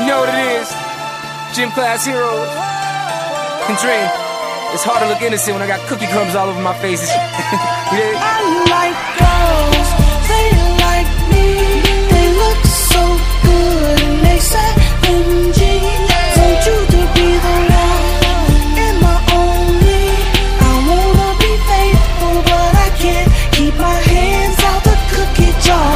You know what it is. Gym class heroes. Can dream. It's hard to look innocent when I got cookie crumbs all over my face. Yeah. I like girls, they like me. They look so good and they say MG. Want you to be the one and my only. I wanna be faithful, but I can't keep my hands out the cookie jar.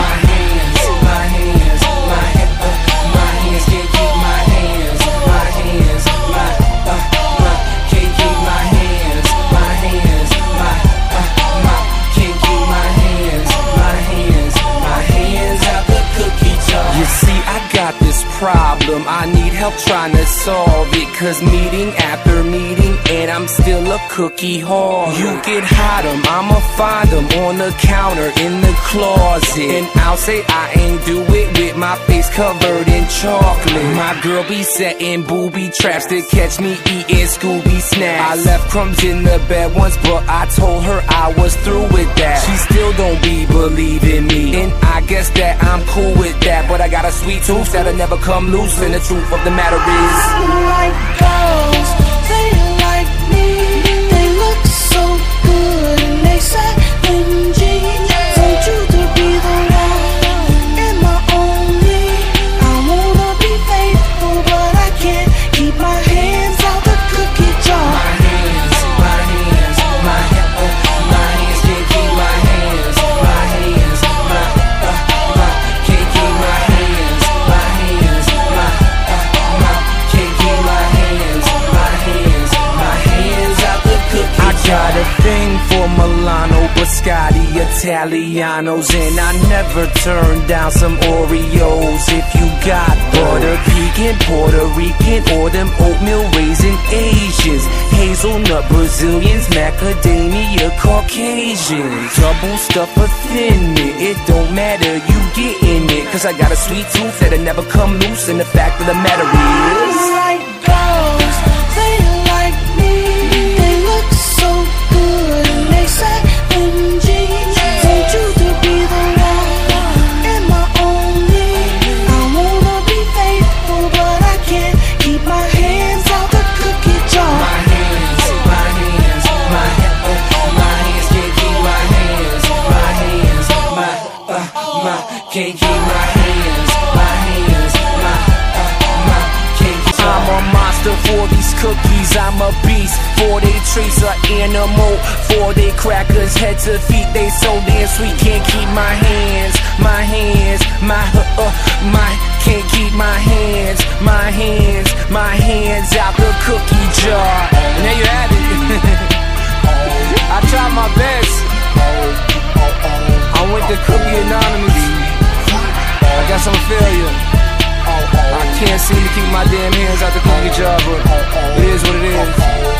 Problem, I need help trying to solve it. Cause meeting after meeting and I'm still a cookie hog. You get hot 'em, I'ma find 'em on the counter in the closet. And I'll say I ain't do it with my face covered in chocolate. My girl be setting booby traps to catch me eating Scooby snacks. I left crumbs in the bed once, but I told her I was through with that. She still don't be believing me, and I guess that I'm cool with that. But I got a sweet tooth that'll never come loose, and the truth of the matter is I like girls, they like me. They look so good and they say MG. Want you to be the one and my only. I wanna be faithful, but I can't keep my hands out the cookie jar. My hands can't keep my hands. My hands can't keep my hands. My hands can't keep my hands out the cookie jar. I got a thing for Milano, Biscotti, Italianos, and I never turn down some Oreos. If you got butter pecan, Puerto Rican, or them oatmeal raisin Asians, hazelnut Brazilians, macadamia Caucasians, double stuff or thin it, it don't matter, you getting it. Cause I got a sweet tooth that'll never come loose, and the fact of the matter is I like girls, they like me. They look so good and they say MG. Want you to be the one and my only. I wanna be faithful, but I can't keep my hands out the cookie jar. My hands can't keep my hands. My hands can't keep my hands. I'm a monster for these cookies, I'm a beast. For they trees, an animal. For they crackers, head to feet, they so damn sweet. Can't keep my hands, can't keep my hands out the cookie jar. And there you have it. I tried my best. I went to Cookie Anonymous. I got some failure. I can't seem to keep my damn hands out the cookie jar, but it is what it is.